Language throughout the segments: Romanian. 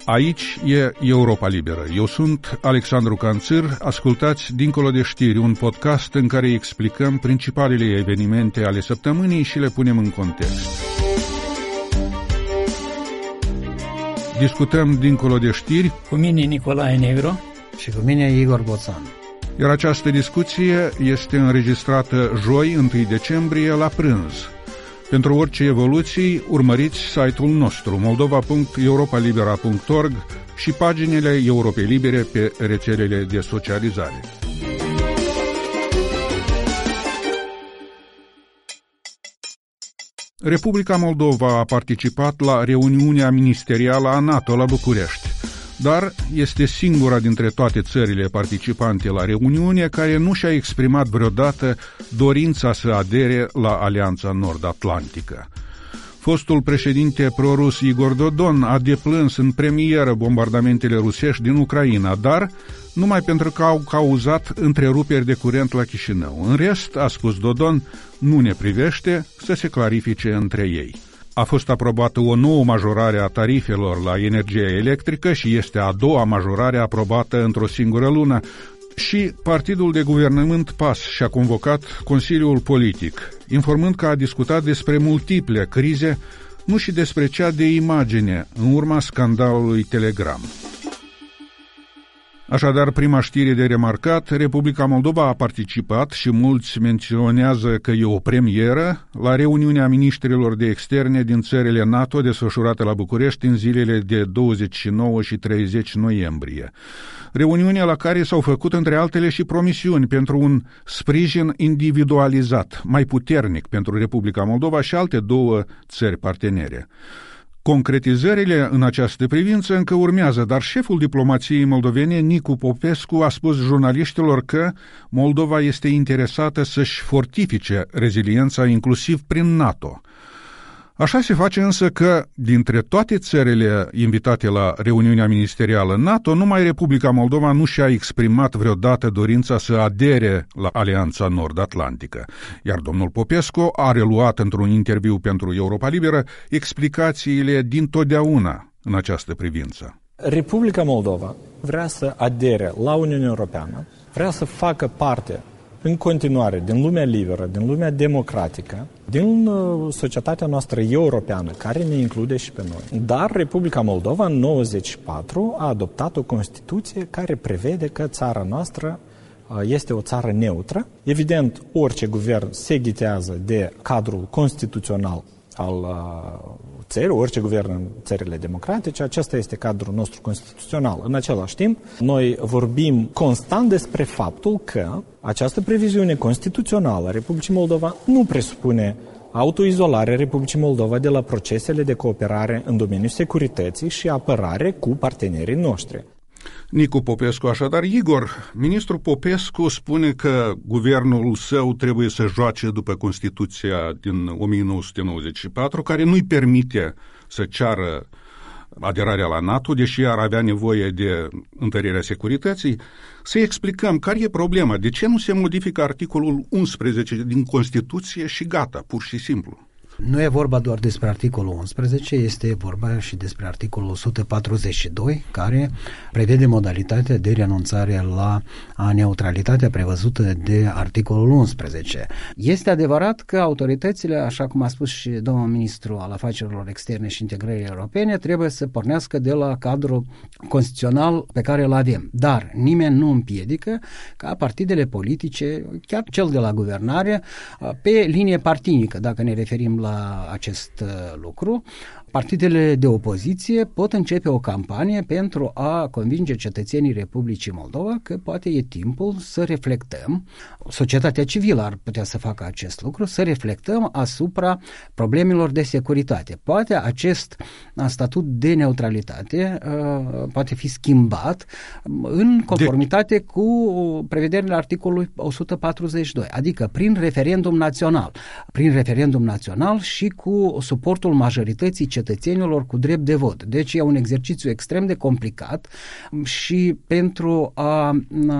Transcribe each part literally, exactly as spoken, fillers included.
Aici e Europa Liberă. Eu sunt Alexandru Canțir. Ascultați Dincolo de știri, un podcast în care explicăm principalele evenimente ale săptămânii și le punem în context. Discutăm Dincolo de știri. Cu mine Nicolae Negru și cu mine Igor Boțan. Iar această discuție este înregistrată joi, întâi decembrie, la prânz. Pentru orice evoluții, urmăriți site-ul nostru moldova punct europa libera punct org și paginile Europei Libere pe rețelele de socializare. Republica Moldova a participat la reuniunea ministerială a NATO la București, dar este singura dintre toate țările participante la reuniune care nu și-a exprimat vreodată dorința să adere la Alianța Nord-Atlantică. Fostul președinte prorus Igor Dodon a deplâns în premieră bombardamentele rusești din Ucraina, dar numai pentru că au cauzat întreruperi de curent la Chișinău. În rest, a spus Dodon, nu ne privește să se clarifice între ei. A fost aprobată o nouă majorare a tarifelor la energie electrică și este a doua majorare aprobată într-o singură lună. Și partidul de guvernământ P A S și-a convocat Consiliul Politic, informând că a discutat despre multiple crize, nu și despre cea de imagine, în urma scandalului Telegram. Așadar, prima știre de remarcat, Republica Moldova a participat și mulți menționează că e o premieră la reuniunea miniștrilor de externe din țările NATO desfășurată la București în zilele de douăzeci și nouă și treizeci noiembrie. Reuniunea la care s-au făcut între altele și promisiuni pentru un sprijin individualizat, mai puternic pentru Republica Moldova și alte două țări partenere. Concretizările în această privință încă urmează, dar șeful diplomației moldovene, Nicu Popescu, a spus jurnaliștilor că Moldova este interesată să-și fortifice reziliența inclusiv prin NATO. Așa se face însă că, dintre toate țările invitate la reuniunea ministerială NATO, numai Republica Moldova nu și-a exprimat vreodată dorința să adere la Alianța Nord-Atlantică. Iar domnul Popescu a reluat într-un interviu pentru Europa Liberă explicațiile dintotdeauna în această privință. Republica Moldova vrea să adere la Uniunea Europeană, vrea să facă parte în continuare din lumea liberă, din lumea democratică, din societatea noastră europeană, care ne include și pe noi. Dar Republica Moldova în nouăzeci și patru a adoptat o Constituție care prevede că țara noastră este o țară neutră. Evident, orice guvern se ghitează de cadrul constituțional al țării, orice guvern în țările democratice, acesta este cadrul nostru constituțional. În același timp, noi vorbim constant despre faptul că această previziune constituțională a Republicii Moldova nu presupune autoizolarea Republicii Moldova de la procesele de cooperare în domeniul securității și apărare cu partenerii noștri. Nicu Popescu, așadar, Igor, ministrul Popescu spune că guvernul său trebuie să joace după Constituția din o mie nouă sute nouăzeci și patru, care nu-i permite să ceară aderarea la NATO, deși ar avea nevoie de întărirea securității. Să explicăm care e problema, de ce nu se modifică articolul unsprezece din Constituție și gata, pur și simplu. Nu e vorba doar despre articolul unsprezece, este vorba și despre articolul o sută patruzeci și doi, care prevede modalitatea de renunțare la neutralitatea prevăzută de articolul unsprezece. Este adevărat că autoritățile, așa cum a spus și domnul ministru al afacerilor externe și integrării europene, trebuie să pornească de la cadrul constituțional pe care îl avem. Dar nimeni nu împiedică ca partidele politice, chiar cel de la guvernare, pe linie partinică, dacă ne referim la la acest lucru, partidele de opoziție pot începe o campanie pentru a convinge cetățenii Republicii Moldova că poate e timpul să reflectăm, societatea civilă ar putea să facă acest lucru, să reflectăm asupra problemelor de securitate. Poate acest statut de neutralitate uh, poate fi schimbat în conformitate de... cu prevederile articolului o sută patruzeci și doi, adică prin referendum național. Prin referendum național și cu suportul majorității cetățenilor cu drept de vot. Deci e un exercițiu extrem de complicat și pentru a,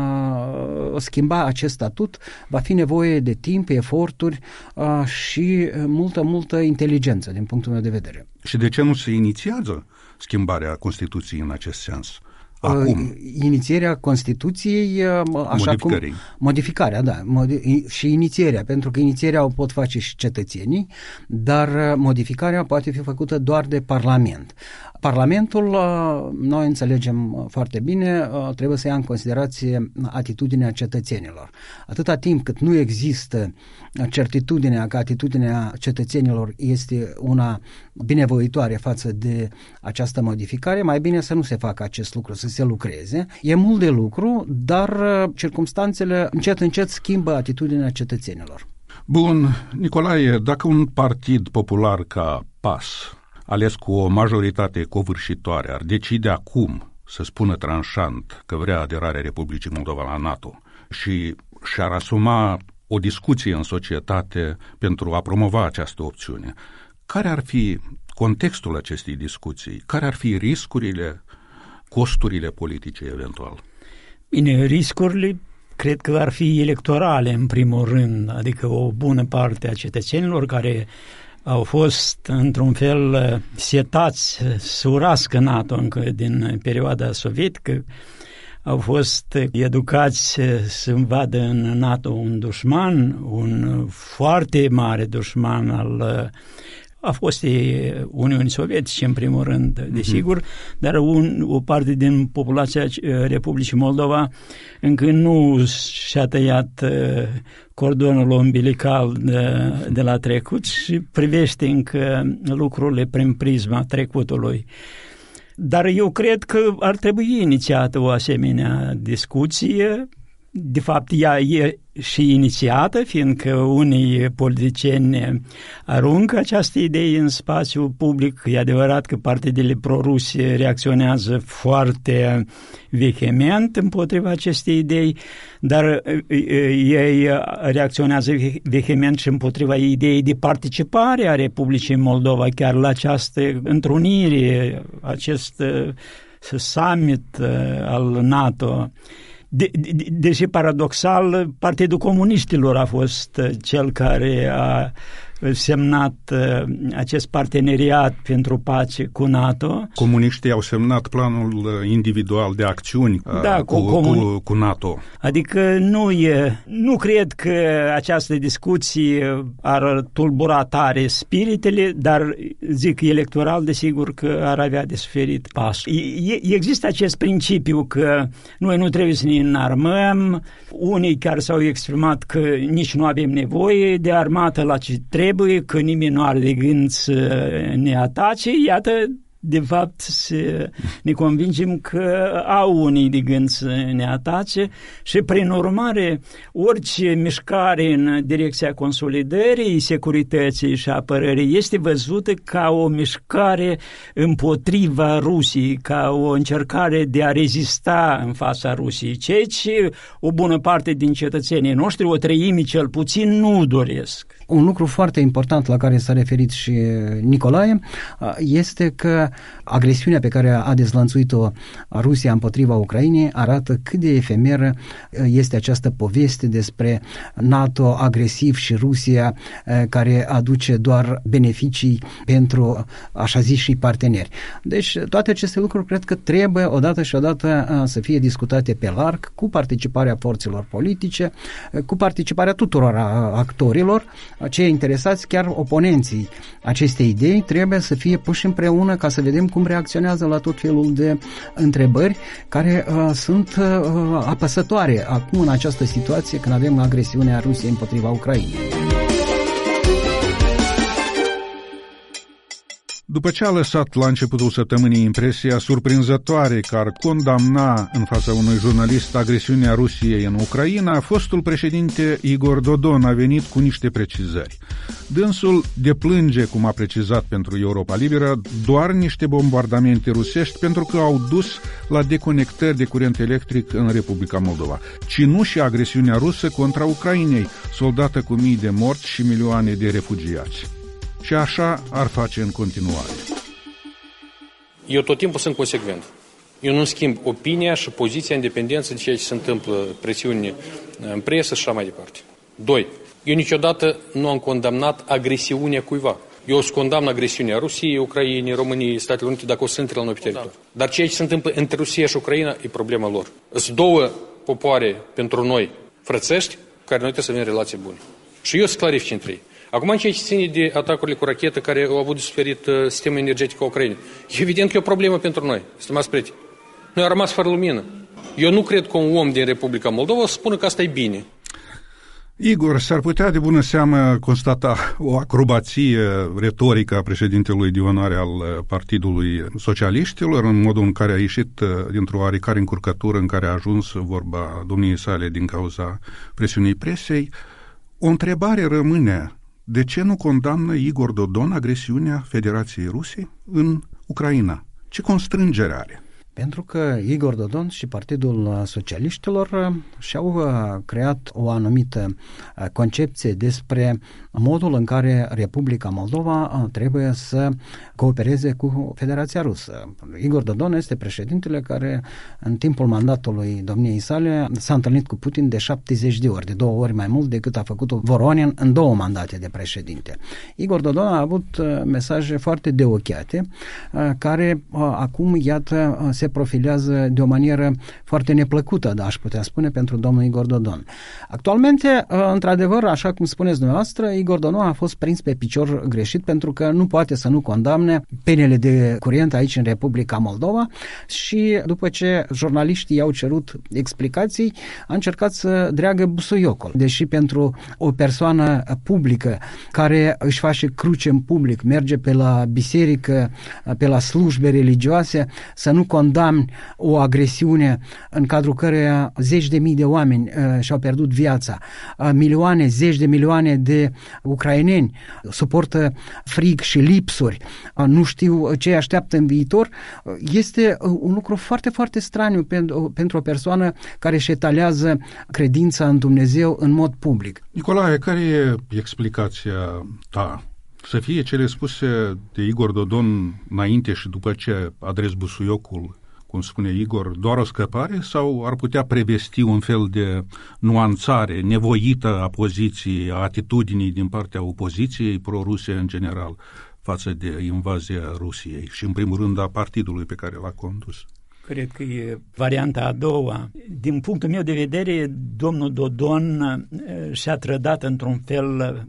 a schimba acest statut va fi nevoie de timp, eforturi a, și multă, multă inteligență din punctul meu de vedere. Și de ce nu se inițiază schimbarea Constituției în acest sens? Acum. Inițierea Constituției, așa cum... Modificarea, da. Modi- și inițierea, pentru că inițierea o pot face și cetățenii, dar modificarea poate fi făcută doar de Parlament. Parlamentul, noi înțelegem foarte bine, trebuie să ia în considerație atitudinea cetățenilor. Atâta timp cât nu există certitudinea că atitudinea cetățenilor este una binevoitoare față de această modificare, mai bine să nu se facă acest lucru, să se lucreze. E mult de lucru, dar circumstanțele încet, încet schimbă atitudinea cetățenilor. Bun, Nicolae, dacă un partid popular ca P A S, ales cu o majoritate covârșitoare, ar decide acum să spună tranșant că vrea aderarea Republicii Moldova la NATO și și-ar asuma o discuție în societate pentru a promova această opțiune, care ar fi contextul acestei discuții? Care ar fi riscurile, costurile politice eventual? Bine, riscurile cred că ar fi electorale în primul rând, adică o bună parte a cetățenilor care au fost într-un fel setați să urască NATO încă din perioada sovietică, au fost educați să vadă în NATO un dușman, un foarte mare dușman al a fost Uniunii Sovietice în primul rând, desigur, mm-hmm. dar un, o parte din populația Republicii Moldova încă nu și-a tăiat cordonul umbilical de, de la trecut și privește încă lucrurile prin prisma trecutului. Dar eu cred că ar trebui inițiată o asemenea discuție. De fapt, ea e și inițiată, fiindcă unii politicieni aruncă această idee în spațiu public. E adevărat că partidele proruse reacționează foarte vehement împotriva acestei idei, dar ei reacționează vehement și împotriva ideii de participare a Republicii Moldova chiar la această întrunire, acest summit al NATO. De, de, deși paradoxal, Partidul Comuniștilor a fost cel care a semnat acest parteneriat pentru pace cu NATO. Comuniștii au semnat planul individual de acțiuni da, cu, cu, cu, cu NATO. Adică nu e, nu cred că această discuție ar tulbura tare spiritele, dar zic electoral, desigur că ar avea de suferit pasul. Există acest principiu că noi nu trebuie să ne înarmăm, unii chiar s-au exprimat că nici nu avem nevoie de armată la ce trebuie, că nimeni nu are de gând să ne atace, iată, de fapt, să ne convingem că au unii de gând să ne atace și, prin urmare, orice mișcare în direcția consolidării securității și apărării este văzută ca o mișcare împotriva Rusiei, ca o încercare de a rezista în fața Rusiei, ceea ce o bună parte din cetățenii noștri, o treime cel puțin, nu doresc. Un lucru foarte important la care s-a referit și Nicolae este că agresiunea pe care a dezlănțuit-o Rusia împotriva Ucrainei arată cât de efemeră este această poveste despre NATO agresiv și Rusia care aduce doar beneficii pentru așa zis și parteneri. Deci toate aceste lucruri cred că trebuie odată și odată să fie discutate pe larg cu participarea forțelor politice, cu participarea tuturor actorilor. Cei interesați, chiar oponenții acestei idei, trebuie să fie puși împreună ca să vedem cum reacționează la tot felul de întrebări care uh, sunt uh, apăsătoare acum în această situație când avem agresiunea Rusiei împotriva Ucrainei. După ce a lăsat la începutul săptămânii impresia surprinzătoare că ar condamna în fața unui jurnalist agresiunea Rusiei în Ucraina, fostul președinte Igor Dodon a venit cu niște precizări. Dânsul deplânge, cum a precizat pentru Europa Liberă, doar niște bombardamente rusești pentru că au dus la deconectări de curent electric în Republica Moldova, ci nu și agresiunea rusă contra Ucrainei, soldată cu mii de morți și milioane de refugiați. Și așa ar face în continuare. Eu tot timpul sunt consecvent. Eu nu schimb opinia și poziția în dependență de ceea ce se întâmplă, presiuni în presă și așa mai departe. Doi. Eu niciodată nu am condamnat agresiunea cuiva. Eu o să condamn agresiunea Rusiei, Ucrainei, României, Statele Unite, dacă o să intre la noi pe teritoriu. Dar ceea ce se întâmplă între Rusia și Ucraina e problema lor. Sunt două popoare pentru noi frățești, cu care noi trebuie să avem relații bune. Și eu să clarific între ei. Acum, în ceea ce ține de atacurile cu rachetă care au avut de suferit uh, sistemul energetic a Ucrainei, evident că e o problemă pentru noi, stimați prieteni. Noi am rămas fără lumină. Eu nu cred că un om din Republica Moldova o să spună că asta e bine. Igor, s-ar putea de bună seamă constata o acrobație retorică a președintelui de onoare al Partidului Socialiștilor, în modul în care a ieșit dintr-o oarecare încurcătură în care a ajuns vorba domniei sale din cauza presiunii presei. O întrebare rămâne: de ce nu condamnă Igor Dodon agresiunea Federației Ruse în Ucraina? Ce constrângere are? Pentru că Igor Dodon și Partidul Socialiștilor și-au creat o anumită concepție despre modul în care Republica Moldova trebuie să coopereze cu Federația Rusă. Igor Dodon este președintele care în timpul mandatului domniei sale s-a întâlnit cu Putin de șaptezeci de ori, de două ori mai mult decât a făcut-o Voronin în două mandate de președinte. Igor Dodon a avut mesaje foarte deochiate care acum, iată, se profilează de o manieră foarte neplăcută, da, aș putea spune, pentru domnul Igor Dodon. Actualmente, într-adevăr, așa cum spuneți dumneavoastră, Igor Dodon a fost prins pe picior greșit pentru că nu poate să nu condamne penele de curent aici în Republica Moldova și după ce jurnaliștii i-au cerut explicații, a încercat să dreagă busuiocul. Deși pentru o persoană publică care își face cruce în public, merge pe la biserică, pe la slujbe religioase, să nu condamni o agresiune în cadrul căreia zeci de mii de oameni uh, și-au pierdut viața, uh, milioane, zeci de milioane de ucraineni suportă frig și lipsuri, uh, nu știu ce așteaptă în viitor, uh, este uh, un lucru foarte, foarte straniu pentru, pentru o persoană care își etalează credința în Dumnezeu în mod public. Nicolae, care e explicația ta? Să fie cele spuse de Igor Dodon înainte și după ce adres busuiocul, cum spune Igor, doar o scăpare, sau ar putea prevesti un fel de nuanțare nevoită a poziției, a atitudinii din partea opoziției pro-ruse în general față de invazia Rusiei și în primul rând a partidului pe care l-a condus? Cred că e varianta a doua. Din punctul meu de vedere, domnul Dodon și-a trădat într-un fel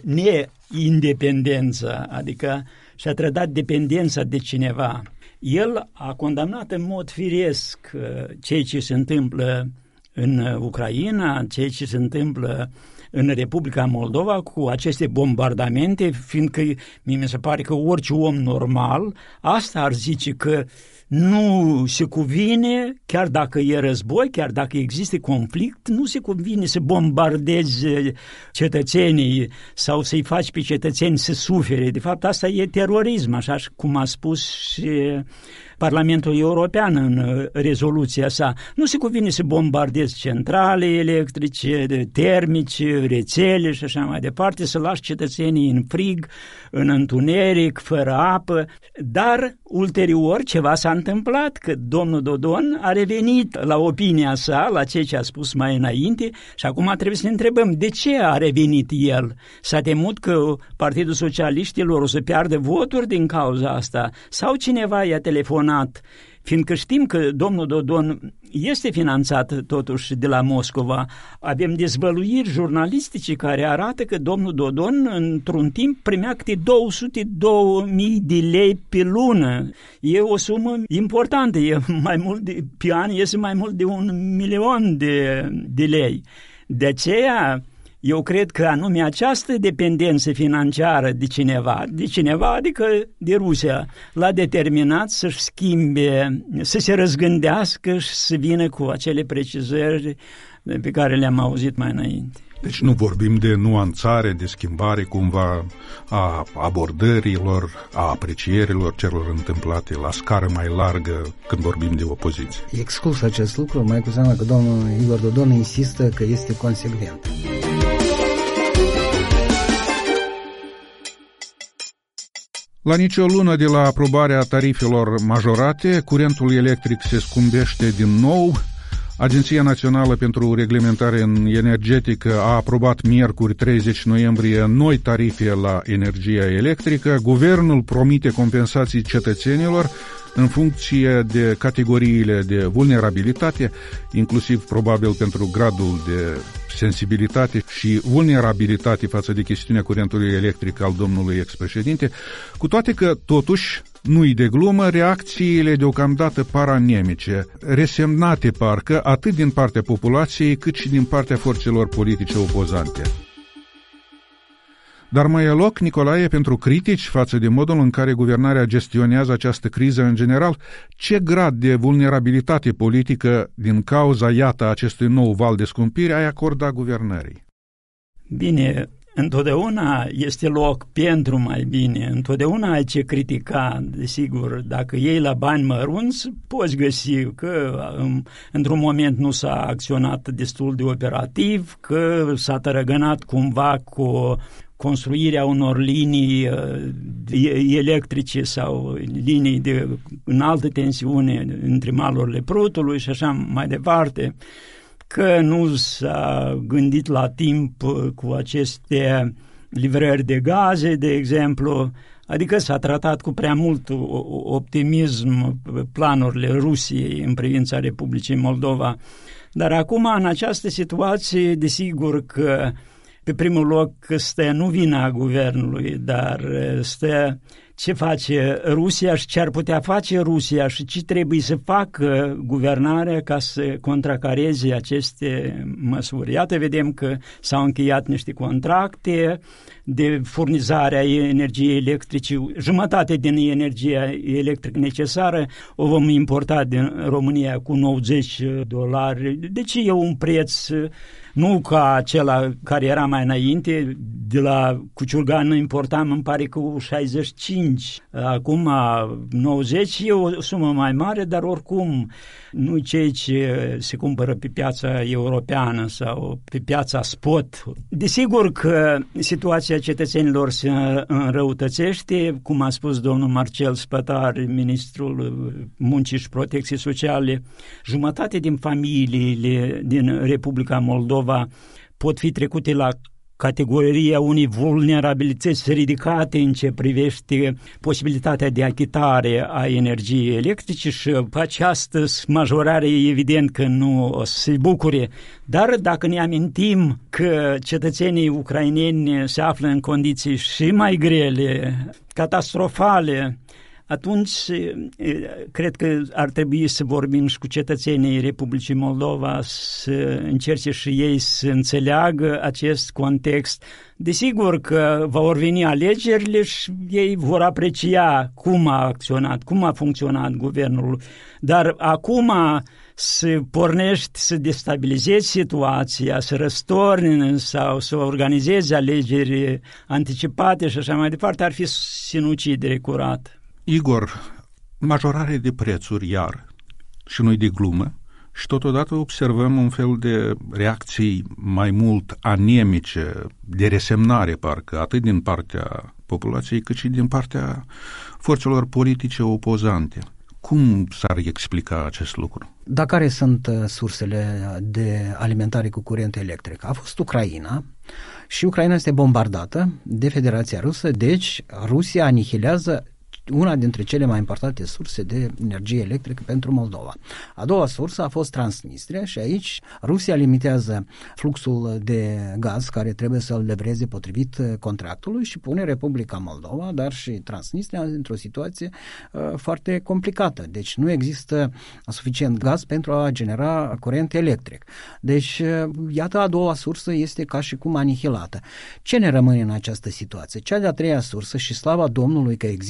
neindependența, adică și-a trădat dependența de cineva. El a condamnat în mod firesc ceea ce se întâmplă în Ucraina, ceea ce se întâmplă în Republica Moldova cu aceste bombardamente, fiindcă mi se pare că orice om normal asta ar zice că nu se cuvine, chiar dacă e război, chiar dacă există conflict, nu se cuvine să bombardezi cetățenii sau să-i faci pe cetățeni să sufere. De fapt, asta e terorism, așa cum a spus și Parlamentul European în rezoluția sa. Nu se cuvine să bombardezi centrale electrice, termice, rețele și așa mai departe, să lași cetățenii în frig, în întuneric, fără apă, dar ulterior ceva s-a întâmplat, că domnul Dodon a revenit la opinia sa, la ceea ce a spus mai înainte și acum trebuie să ne întrebăm de ce a revenit el. S-a temut că Partidul Socialiștilor o să piardă voturi din cauza asta sau cineva i-a telefonat, fiindcă știm că domnul Dodon este finanțat totuși de la Moscova. Avem dezvăluiri jurnalistice care arată că domnul Dodon într-un timp primea câte două sute două mii de lei pe lună. E o sumă importantă, e mai mult de, pe an iese mai mult de un milion de, de lei. De aceea eu cred că anume această dependență financiară de cineva, de cineva, adică de Rusia, l-a determinat să-și schimbe, să se răzgândească și să vină cu acele precizări pe care le-am auzit mai înainte. Deci nu vorbim de nuanțare, de schimbare cumva a abordărilor, a aprecierilor celor întâmplate la scară mai largă când vorbim de opoziție. Exclus acest lucru, mai cu seama că domnul Igor Dodon insistă că este consecvent. La nicio lună de la aprobarea tarifelor majorate, curentul electric se scumbește din nou. Agenția Națională pentru Reglementare Energetică a aprobat miercuri treizeci noiembrie noi tarife la energia electrică. Guvernul promite compensații cetățenilor în funcție de categoriile de vulnerabilitate, inclusiv probabil pentru gradul de sensibilitate și vulnerabilitate față de chestiunea curentului electric al domnului ex-președinte, cu toate că, totuși, nu-i de glumă, reacțiile deocamdată par anemice, resemnate parcă atât din partea populației cât și din partea forțelor politice opozante. Dar mai e loc, Nicolae, pentru critici față de modul în care guvernarea gestionează această criză în general? Ce grad de vulnerabilitate politică din cauza, iată, acestui nou val de scumpire ai acordat guvernării? Bine, întotdeauna este loc pentru mai bine, întotdeauna ai ce critica, desigur, dacă iei la bani mărunți, poți găsi că într-un moment nu s-a acționat destul de operativ, că s-a tărăgănat cumva cu construirea unor linii electrice sau linii de înaltă tensiune între malurile Prutului și așa mai departe, că nu s-a gândit la timp cu aceste livrări de gaze, de exemplu, adică s-a tratat cu prea mult optimism planurile Rusiei în privința Republicii Moldova. Dar acum, în această situație, desigur că pe primul loc stă nu vina guvernului, dar stă ce face Rusia și ce ar putea face Rusia și ce trebuie să facă guvernarea ca să contracareze aceste măsuri. Iată, vedem că s-au încheiat niște contracte de furnizare a energiei electrice. Jumătate din energia electrică necesară o vom importa din România cu nouăzeci dolari. Deci e un preț nu ca acela care era mai înainte, de la Cuciurgan importam, îmi pare că cu șaizeci și cinci. Acum nouăzeci e o sumă mai mare, dar oricum nu cei ce se cumpără pe piața europeană sau pe piața spot. Desigur că situația cetățenilor se înrăutățește, cum a spus domnul Marcel Spătar, ministrul Muncii și Protecției Sociale. Jumătate din familiile din Republica Moldova pot fi trecute la categoria unei vulnerabilități ridicate în ce privește posibilitatea de achitare a energiei electrice și această majorare evident că nu o să se bucure. Dar dacă ne amintim că cetățenii ucraineni se află în condiții și mai grele, catastrofale, atunci cred că ar trebui să vorbim și cu cetățenii Republicii Moldova, să încerce și ei să înțeleagă acest context. Desigur că vor veni alegerile și ei vor aprecia cum a acționat, cum a funcționat guvernul, dar acum să pornești să destabilizezi situația, să răstorni sau să organizezi alegeri anticipate și așa mai departe, ar fi sinucidere curată. Igor, majorare de prețuri iar, și nu-i de glumă, și totodată observăm un fel de reacții mai mult anemice, de resemnare parcă, atât din partea populației cât și din partea forțelor politice opozante. Cum s-ar explica acest lucru? Dar care sunt sursele de alimentare cu curent electric? A fost Ucraina și Ucraina este bombardată de Federația Rusă, deci Rusia anihilează una dintre cele mai importante surse de energie electrică pentru Moldova. A doua sursă a fost Transnistria și aici Rusia limitează fluxul de gaz care trebuie să-l levreze potrivit contractului și pune Republica Moldova, dar și Transnistria într-o situație uh, foarte complicată. Deci nu există suficient gaz pentru a genera curent electric. Deci, uh, iată, a doua sursă este ca și cum anihilată. Ce ne rămâne în această situație? Cea de-a treia sursă, și slava Domnului că există și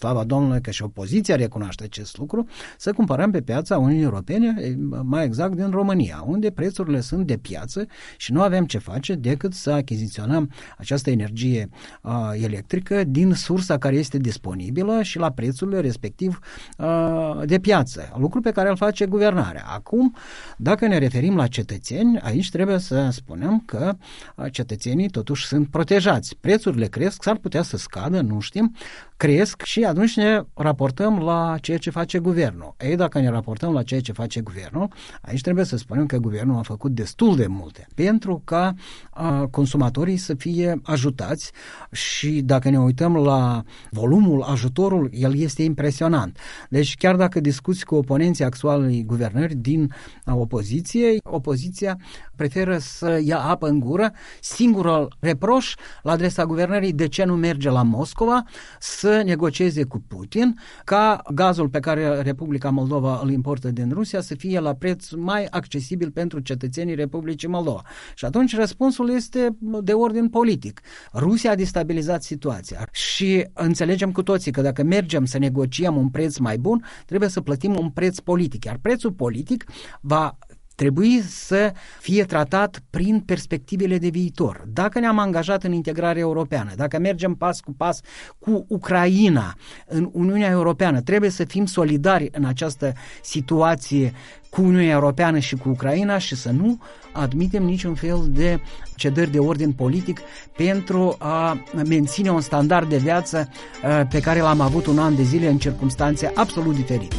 slava Domnului că și opoziția recunoaște acest lucru, să cumpărăm pe piața Uniunii Europene, mai exact din România, unde prețurile sunt de piață și nu avem ce face decât să achiziționăm această energie uh, electrică din sursa care este disponibilă și la prețurile respectiv uh, de piață, lucru pe care îl face guvernarea. Acum, dacă ne referim la cetățeni, aici trebuie să spunem că cetățenii totuși sunt protejați. Prețurile cresc, s-ar putea să scadă, nu știm, cresc și atunci ne raportăm la ceea ce face guvernul. Ei, dacă ne raportăm la ceea ce face guvernul, aici trebuie să spunem că guvernul a făcut destul de multe pentru ca a, consumatorii să fie ajutați și dacă ne uităm la volumul ajutorul, el este impresionant. Deci chiar dacă discuți cu oponenții actualei guvernări din opoziție, opoziția preferă să ia apă în gură. Singurul reproș la adresa guvernării: de ce nu merge la Moscova să negocieze cu Putin ca gazul pe care Republica Moldova îl importă din Rusia să fie la preț mai accesibil pentru cetățenii Republicii Moldova. Și atunci răspunsul este de ordin politic. Rusia a destabilizat situația și înțelegem cu toții că dacă mergem să negociem un preț mai bun, trebuie să plătim un preț politic, iar prețul politic va trebuie să fie tratat prin perspectivele de viitor. Dacă ne-am angajat în integrare europeană, dacă mergem pas cu pas cu Ucraina în Uniunea Europeană, trebuie să fim solidari în această situație cu Uniunea Europeană și cu Ucraina și să nu admitem niciun fel de cedări de ordin politic pentru a menține un standard de viață pe care l-am avut un an de zile în circunstanțe absolut diferite.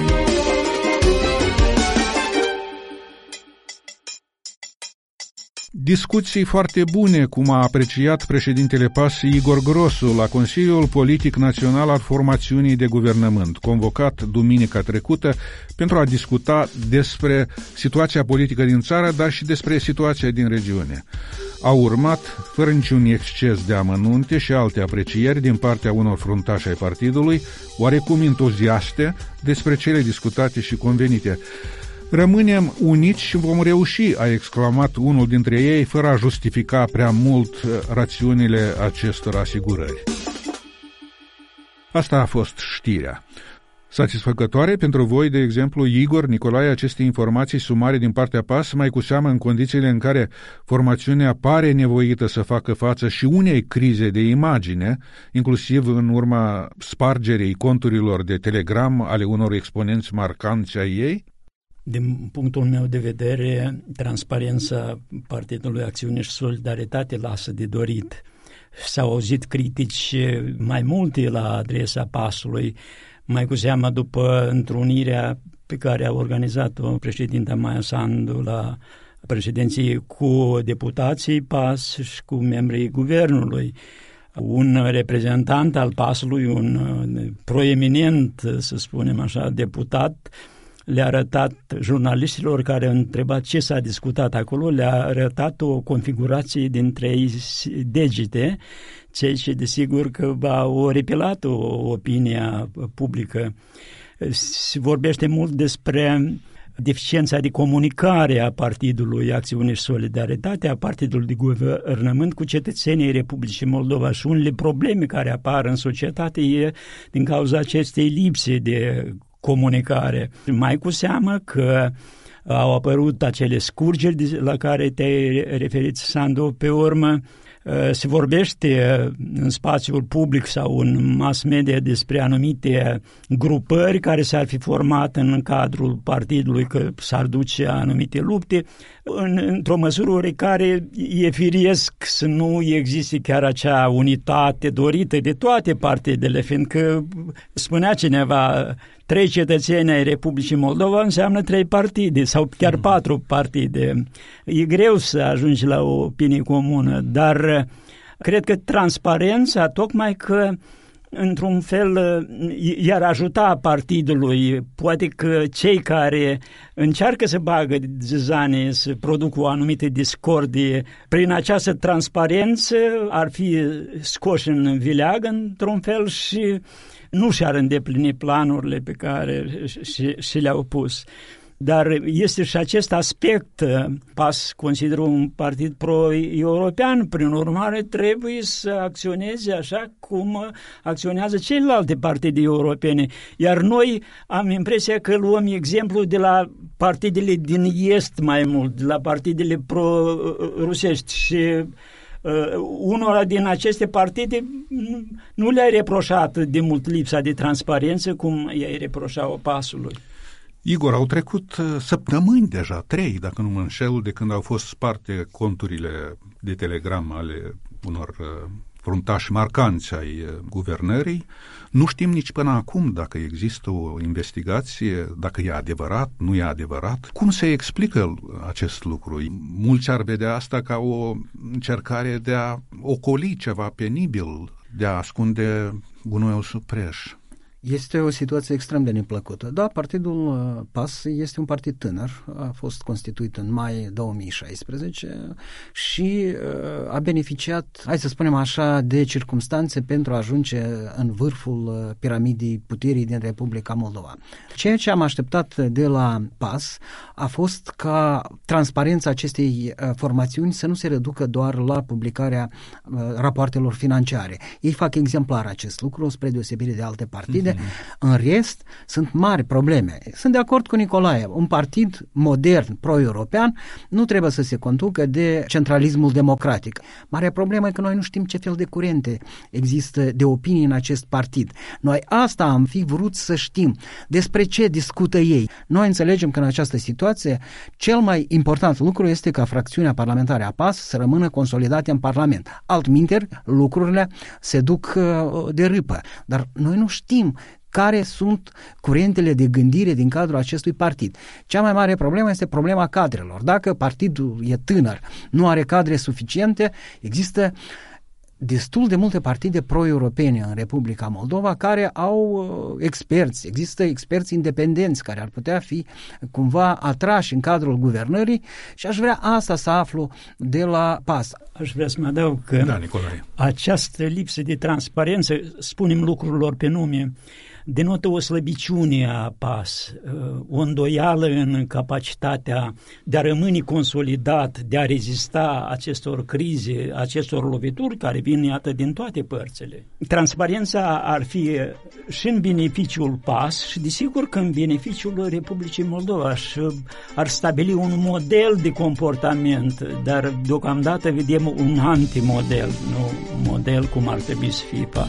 Discuții foarte bune, cum a apreciat președintele P A S Igor Grosu la Consiliul Politic Național al Formațiunii de Guvernământ, convocat duminica trecută pentru a discuta despre situația politică din țară, dar și despre situația din regiune. Au urmat, fără niciun exces de amănunte, și alte aprecieri din partea unor fruntași ai partidului, oarecum entuziaste despre cele discutate și convenite. Rămânem uniți și vom reuși, a exclamat unul dintre ei, fără a justifica prea mult rațiunile acestor asigurări. Asta a fost știrea. Satisfăcătoare pentru voi, de exemplu, Igor, Nicolae, aceste informații sumare din partea P A S, mai cu seamă în condițiile în care formațiunea pare nevoită să facă față și unei crize de imagine, inclusiv în urma spargerii conturilor de Telegram ale unor exponenți marcanți ai ei? Din punctul meu de vedere, transparența Partidului Acțiune și Solidaritate lasă de dorit. S-au auzit critici mai multe la adresa P A S-ului, mai cu seamă după întrunirea pe care a organizat-o președinta Maia Sandu la președinție cu deputații P A S și cu membrii guvernului. Un reprezentant al P A S-ului, un proeminent, să spunem așa, deputat, le-a arătat jurnaliștilor care au întrebat ce s-a discutat acolo, le-a arătat o configurație din trei degete, ceea ce desigur că a oripilat o opinia publică. Se vorbește mult despre deficiența de comunicare a Partidului Acțiune și Solidaritate, a Partidului de Guvernământ cu cetățenii Republicii Moldova și unele probleme care apar în societate e din cauza acestei lipse de comunicare. Mai cu seamă că au apărut acele scurgeri la care te-ai referit, Sandu, pe urmă. Se vorbește în spațiul public sau în mass media despre anumite grupări care s-ar fi format în cadrul partidului, că s-ar duce anumite lupte, în, într-o măsură care e firesc să nu existe chiar acea unitate dorită de toate partidele, fiindcă spunea cineva, trei cetățeni ai Republicii Moldova înseamnă trei partide sau chiar patru partide. E greu să ajungi la o opinie comună, dar cred că transparența, tocmai că într-un fel i-ar ajuta partidului, poate că cei care încearcă să bagă zizanie, să producă o anumită discordie, prin această transparență ar fi scoși în vileag într-un fel și nu și-ar îndeplini planurile pe care și, și le-au pus. Dar este și acest aspect. PAS consideră un partid pro-european, prin urmare trebuie să acționeze așa cum acționează celelalte partide europene. Iar noi am impresia că luăm exemplu de la partidele din Est mai mult, de la partidele pro-rusești și Uh, unora din aceste partide nu le-ai reproșat de mult lipsa de transparență cum i-ai reproșat-o PAS-ului. Igor, au trecut săptămâni deja, trei, dacă nu mă înșel, de când au fost sparte conturile de Telegram ale unor uh, fruntași marcanți ai guvernării. Nu știm nici până acum dacă există o investigație, dacă e adevărat, nu e adevărat. Cum se explică acest lucru? Mulți ar vedea asta ca o încercare de a ocoli ceva penibil, de a ascunde gunoiul sub preș. Este o situație extrem de neplăcută. Da, partidul PAS este un partid tânăr, a fost constituit în mai două mii șaisprezece și a beneficiat, hai să spunem așa, de circumstanțe pentru a ajunge în vârful piramidei puterii din Republica Moldova. Ceea ce am așteptat de la PAS a fost ca transparența acestei formațiuni să nu se reducă doar la publicarea rapoartelor financiare. Ei fac exemplar acest lucru, spre deosebire de alte partide. În rest, sunt mari probleme. Sunt de acord cu Nicolae. Un partid modern, pro-european, nu trebuie să se conducă de centralismul democratic. Marea problemă e că noi nu știm ce fel de curente există de opinii în acest partid. Noi asta am fi vrut să știm. Despre ce discută ei. Noi înțelegem că în această situație cel mai important lucru este ca fracțiunea parlamentară a PAS să rămână consolidată în Parlament. Altminteri, lucrurile se duc de râpă. Dar noi nu știm care sunt curentele de gândire din cadrul acestui partid. Cea mai mare problemă este problema cadrelor. Dacă partidul e tânăr, nu are cadre suficiente, există destul de multe partide pro-europene în Republica Moldova care au experți, există experți independenți care ar putea fi cumva atrași în cadrul guvernării și aș vrea asta să aflu de la PAS. Aș vrea să mă adaug că da, Nicolae, această lipsă de transparență, spunem lucrurilor pe nume, denotă o slăbiciune a PAS, o îndoială în capacitatea de a rămâne consolidat, de a rezista acestor crize, acestor lovituri care vin, iată, din toate părțile. Transparența ar fi și în beneficiul PAS și, desigur, că în beneficiul Republicii Moldova și ar stabili un model de comportament, dar deocamdată vedem un antimodel, nu un model cum ar trebui să fie PAS.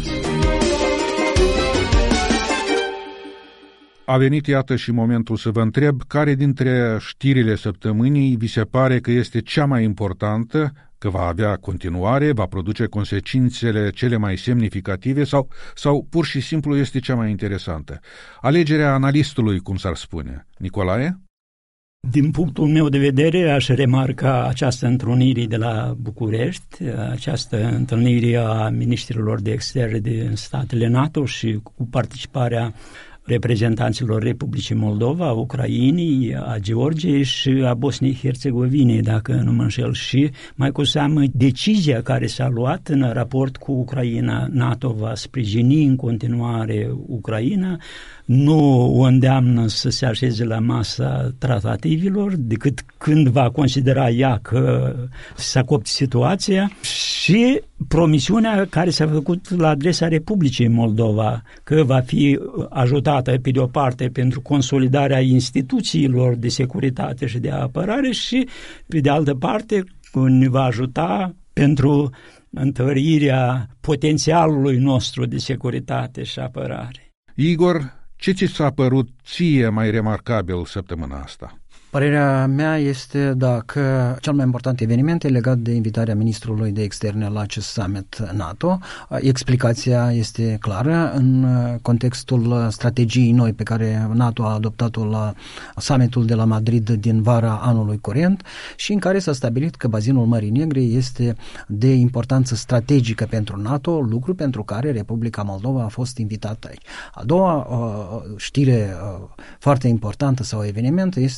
A venit, iată, și momentul să vă întreb care dintre știrile săptămânii vi se pare că este cea mai importantă, că va avea continuare, va produce consecințele cele mai semnificative sau, sau pur și simplu este cea mai interesantă. Alegerea analistului, cum s-ar spune. Nicolae? Din punctul meu de vedere, aș remarca această întrunire de la București, această întâlnire a ministrilor de externe din statele NATO și cu participarea reprezentanților Republicii Moldova, a Ucrainei, a Georgiei și a Bosniei-Herzegovinei, dacă nu mă înșel, și mai cu seamă decizia care s-a luat în raport cu Ucraina. NATO va sprijini în continuare Ucraina, nu o îndeamnă să se așeze la masa tratativilor decât când va considera ea că s-a copt situația, și promisiunea care s-a făcut la adresa Republicii Moldova că va fi ajutată pe de o parte pentru consolidarea instituțiilor de securitate și de apărare și pe de altă parte ne va ajuta pentru întărirea potențialului nostru de securitate și apărare. Igor, ce ți s-a părut ție mai remarcabil săptămâna asta? Părerea mea este, da, că cel mai important eveniment e legat de invitarea ministrului de externe la acest summit NATO. Explicația este clară în contextul strategiei noi pe care NATO a adoptat-o la summitul de la Madrid din vara anului curent și în care s-a stabilit că bazinul Mării Negre este de importanță strategică pentru NATO, lucru pentru care Republica Moldova a fost invitată aici. A doua uh, știre uh, foarte importantă sau eveniment este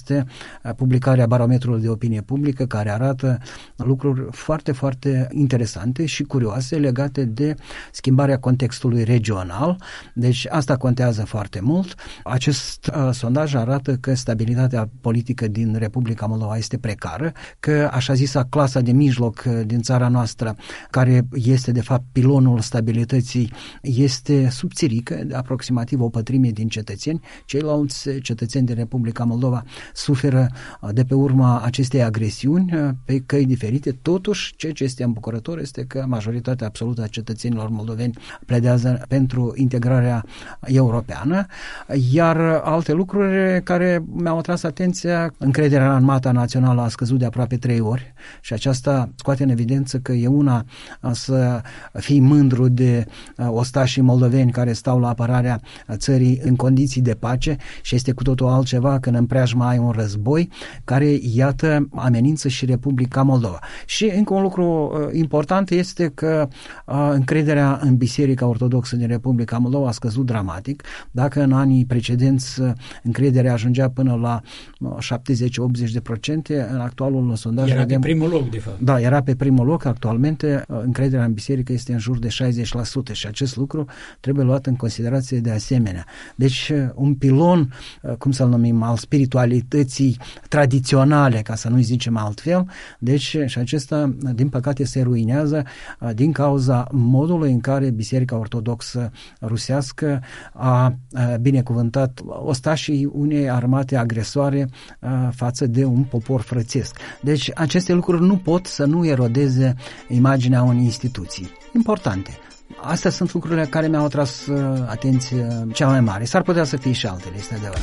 publicarea Barometrului de Opinie Publică, care arată lucruri foarte, foarte interesante și curioase legate de schimbarea contextului regional. Deci asta contează foarte mult. Acest uh, sondaj arată că stabilitatea politică din Republica Moldova este precară, că așa zisa clasa de mijloc din țara noastră, care este de fapt pilonul stabilității, este subțirică, de aproximativ o pătrime din cetățeni. Ceilalți cetățeni din Republica Moldova suferă de pe urma acestei agresiuni pe căi diferite. Totuși, ceea ce este îmbucurător este că majoritatea absolută a cetățenilor moldoveni pledează pentru integrarea europeană, iar alte lucruri care mi-au atras atenția, încrederea în armata națională a scăzut de aproape trei ori și aceasta scoate în evidență că e una să fii mândru de ostașii moldoveni care stau la apărarea țării în condiții de pace și este cu totul altceva când în preajma ai un război care, iată, amenință și Republica Moldova. Și încă un lucru important este că încrederea în Biserica Ortodoxă din Republica Moldova a scăzut dramatic. Dacă în anii precedenți încrederea ajungea până la șaptezeci-optzeci de procente, în actualul sondaj era vedem, pe primul loc, de fapt. Da, era pe primul loc. Actualmente încrederea în biserică este în jur de șaizeci la sută și acest lucru trebuie luat în considerație de asemenea. Deci un pilon, cum să-l numim, al spiritualității tradiționale, ca să nu-i zicem altfel, deci și acesta, din păcate, se ruinează din cauza modului în care Biserica Ortodoxă rusească a binecuvântat ostașii unei armate agresoare față de un popor frățesc. Deci aceste lucruri nu pot să nu erodeze imaginea unei instituții importante. Astea sunt lucrurile care mi-au atras atenție cea mai mare. S-ar putea să fie și altele, este adevărat.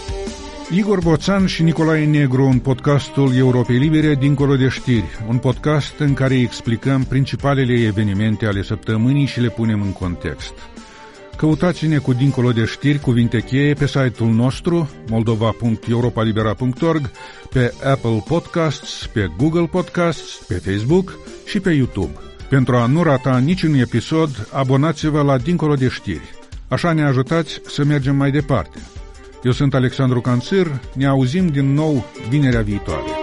Igor Boțan și Nicolae Negru în podcastul Europei Libere Dincolo de știri, un podcast în care explicăm principalele evenimente ale săptămânii și le punem în context. Căutați-ne cu Dincolo de știri cuvinte cheie pe site-ul nostru moldova punct europa libera punct org, pe Apple Podcasts, pe Google Podcasts, pe Facebook și pe YouTube. Pentru a nu rata niciun episod, abonați-vă la Dincolo de știri. Așa ne ajutați să mergem mai departe. Eu sunt Alexandru Canțir, ne auzim din nou vinerea viitoare.